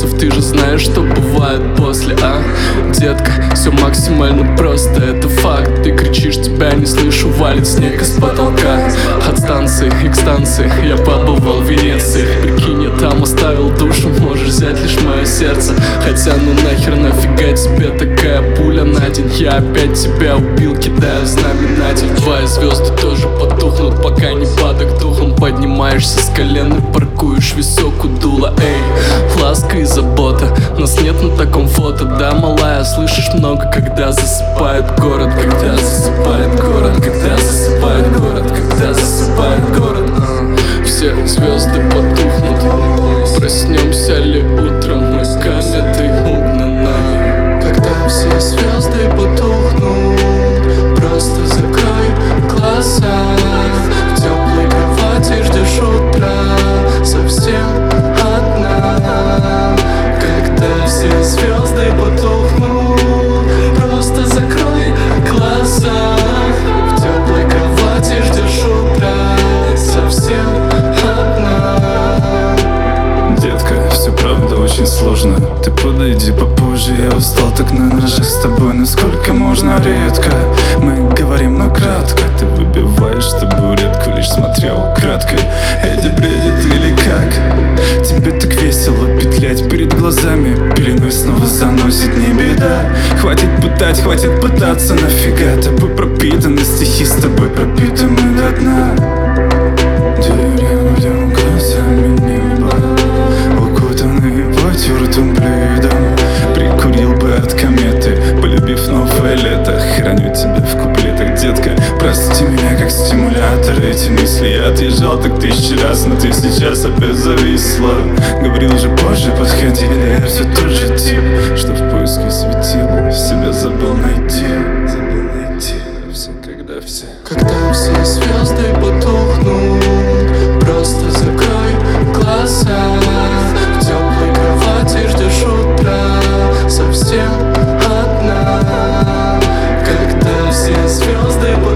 вопросов. Ты же знаешь, что бывает после, а? Детка, все максимально просто, это факт. Ты кричишь, тебя не слышу, валит снег из потолка. От станции к станции я побывал в Венеции. Прикинь, я там оставил душу, можешь взять лишь мое сердце. Хотя ну нахер, нафига тебе такая пуля на день? Я опять тебя убил, кидаю знаменатель. Твои звезды тоже потухнут, пока не падок духом. Поднимаешься с колен и паркуешь висок у дула. Эй, ласка и забота, нас нет на таком фото. Да, малая, слышишь много, когда засыпает город. Когда засыпает город, когда засыпает город, когда засыпает город. Все звезды потухнут, проснемся ли утром, мы кометы угнаны. Когда все звезды потухнут, просто закрой глаза. В теплой кровати ждешь утра, совсем одна. Когда все звезды потухнут, просто закрой глаза. В теплой кровати ждешь утра, совсем одна. Детка, все правда очень сложно. Ты подойди попозже, я устал так на ножах с тобой. Насколько можно редко мы говорим, но кратко. Ты выбиваешь табуретку, лишь смотря украдкой. Эдди бредит или как? Тебе так весело петлять перед глазами. Пеленой снова заносит, не беда. Хватит пытать, хватит пытаться, нафига? Тобой пропитаны стихи, с тобой пропиты мы до дна. Деревья глазами неба, укутанный потертым пледом. Прикурил бы от кометы, полюбив новое лето. Храню тебя в куплетах, детка, прости меня как стимулятор. Эти мысли я отъезжал так 1000 раз, но ты сейчас опять зависла. Говорил же позже, подходили, я все тот же тип, что в поиске светила себя забыл найти. Когда все звезды потухнут, просто закрой глаза. В теплой кровати ждешь утра, совсем одна. Когда все звезды потухнут,